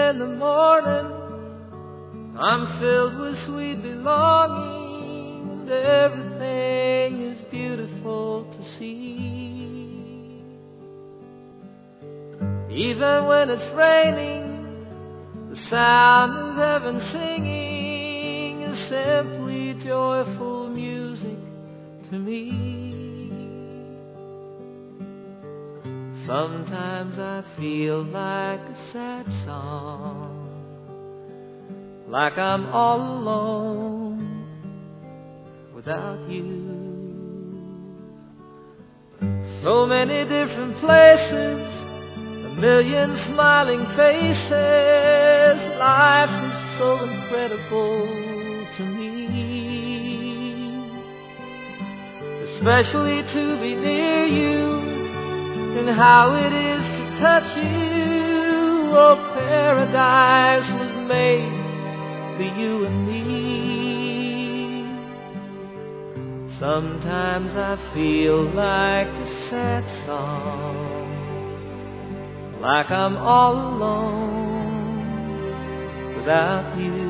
in the morning, I'm filled with sweet belonging, and everything is beautiful to see. Even when it's raining, the sound of heaven singing is simply joyful music to me. Sometimes I feel like a sad song, like I'm all alone without you. So many different places, a million smiling faces. Life is so incredible to me, especially to be near you, and how it is to touch you. Oh, paradise was made for you and me. Sometimes I feel like a sad song, like I'm all alone without you.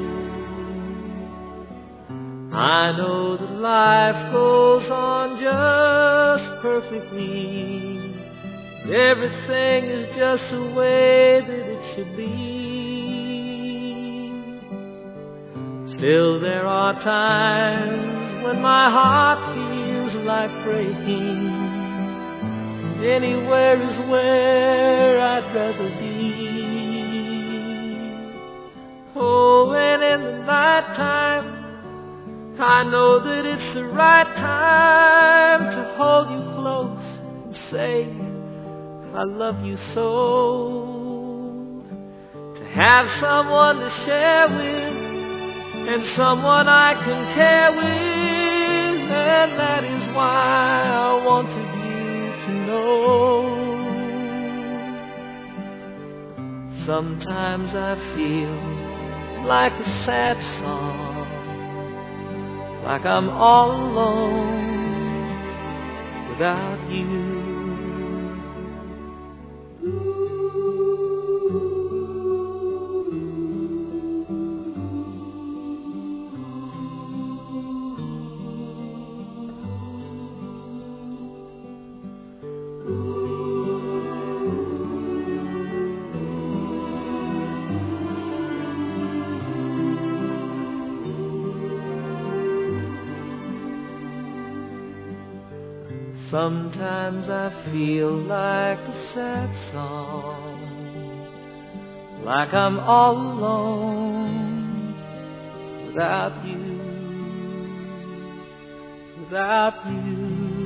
I know that life goes on just perfectly. Everything is just the way that it should be. Still there are times when my heart feels like breaking. Anywhere is where I'd rather be. Oh, and in the night time, I know that it's the right time to hold you close and say, I love you so. To have someone to share with, and someone I can care with, and that is why I wanted you to know. Sometimes I feel like a sad song, like I'm all alone without you. Sometimes I feel like a sad song, like I'm all alone without you, without you.